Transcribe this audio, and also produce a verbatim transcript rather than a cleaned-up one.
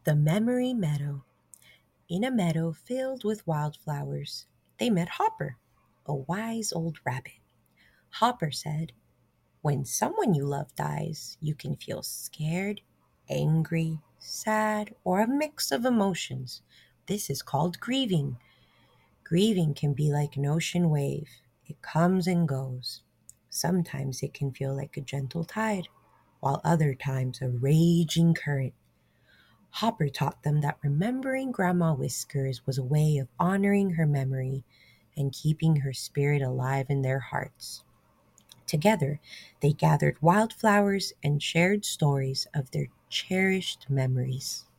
The Memory Meadow. In a meadow filled with wildflowers, they met Hopper, a wise old rabbit. Hopper said, "When someone you love dies, you can feel scared, angry, sad, or a mix of emotions. This is called grieving. Grieving can be like an ocean wave. It comes and goes. Sometimes it can feel like a gentle tide, while other times a raging current. Hopper taught them that remembering Grandma Whiskers was a way of honoring her memory and keeping her spirit alive in their hearts. Together, they gathered wildflowers and shared stories of their cherished memories.